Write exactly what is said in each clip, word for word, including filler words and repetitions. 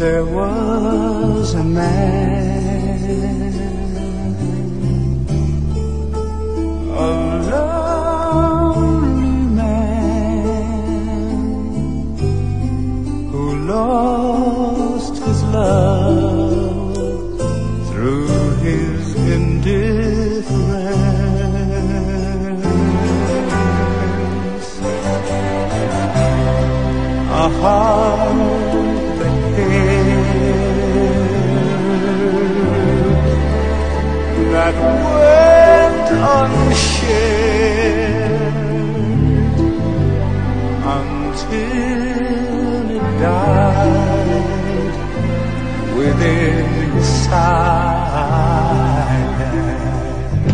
There was a man, a lonely man, who lost his love through his indifference. A heart that that went unshared until it died within his silence.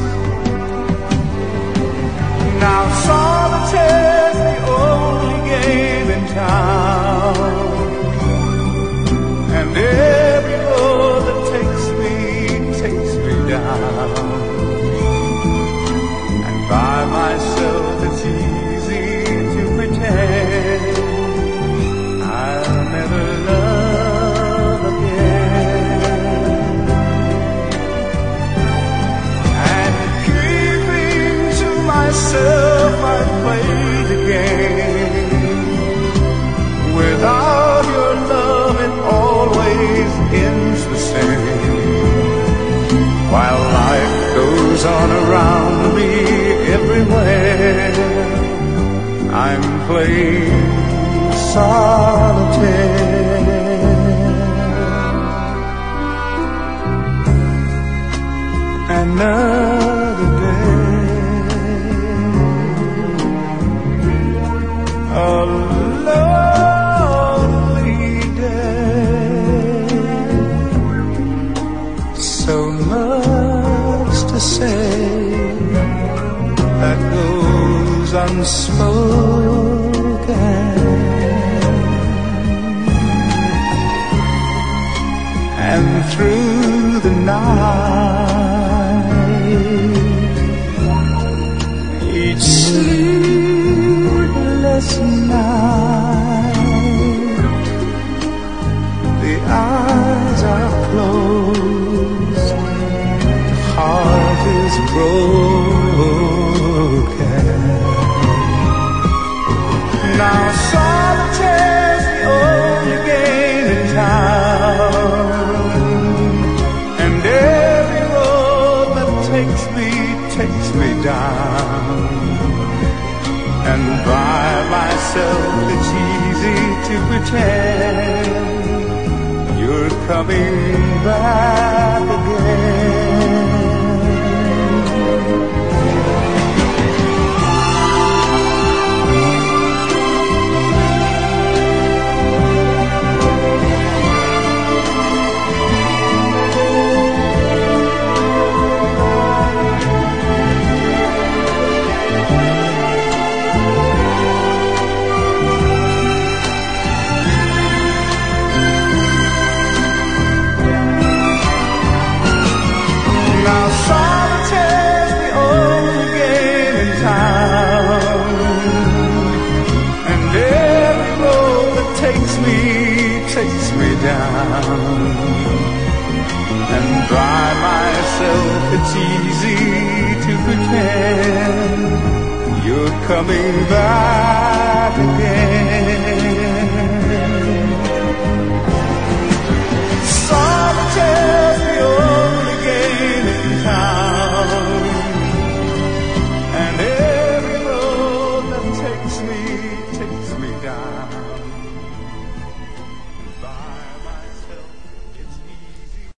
Now solitaire's the only game in town, and every road that takes me takes me down. And by myself it's easy to pretend I'll never love again. And keeping to myself I play the game. Without your love it always ends the same. While life goes on around me everywhere, I'm playing solitaire. Another day, a lonely day, so much to say that goes unspoken, and through the night, each sleepless night, the eyes are closed, the heart is broken. Now solitaire's the only game in town, and every road that takes me, takes me down. And by myself it's easy to pretend you're coming back again. Now solitaire's the only game in town, and every road that takes me, takes me down. And by myself it's easy to pretend you're coming back again.